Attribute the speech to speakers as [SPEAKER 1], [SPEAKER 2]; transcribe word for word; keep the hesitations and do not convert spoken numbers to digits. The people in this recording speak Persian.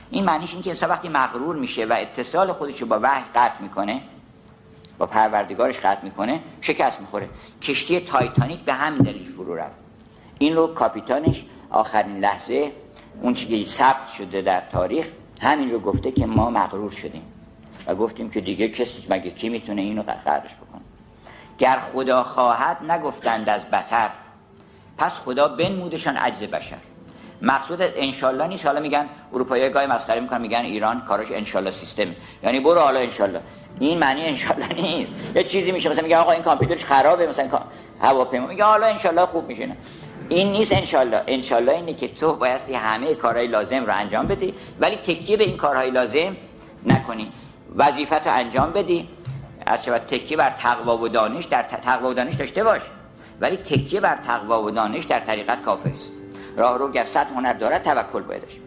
[SPEAKER 1] این معنیش این که انسان وقتی مغرور میشه و اتصال خودش رو با وحی قطع میکنه، با پروردگارش قطع میکنه، شکست میخوره. کشتی تایتانیک به همین دلیل فرو رفت. این رو کاپیتانش آخرین لحظه اون چیزی که ثبت شده در تاریخ همین رو گفته که ما مغرور شدیم و گفتیم که دیگه کسی مگه کی میتونه اینو قهرش بکنه. گر خدا خواهد نگفتند از بتر، پس خدا بنمودشان عجز بشر. مقصود انشالله نیست. حالا میگن اروپایی‌ها گاهی مسخره میکنن میگن ایران کاراش انشالله سیستم، یعنی برو حالا انشالله. این معنی انشالله نیست. یه چیزی میشه مثلا میگه آقا این کامپیوترش خرابه، مثلا هواپیما، میگه حالا انشالله خوب میشه. این نیست انشالله. انشالله اینه که تو بایستی همه کارهای لازم رو انجام بدی ولی تکیه به این کارهای لازم نکنی. وظیفت رو انجام بدی، از چه تکیه بر تقوا و دانش، در تقوا و دانش داشته باش ولی تکیه بر تقوا و دانش در طریقت کافر است. راه رو گر صد هنر دارد توکل بایدش.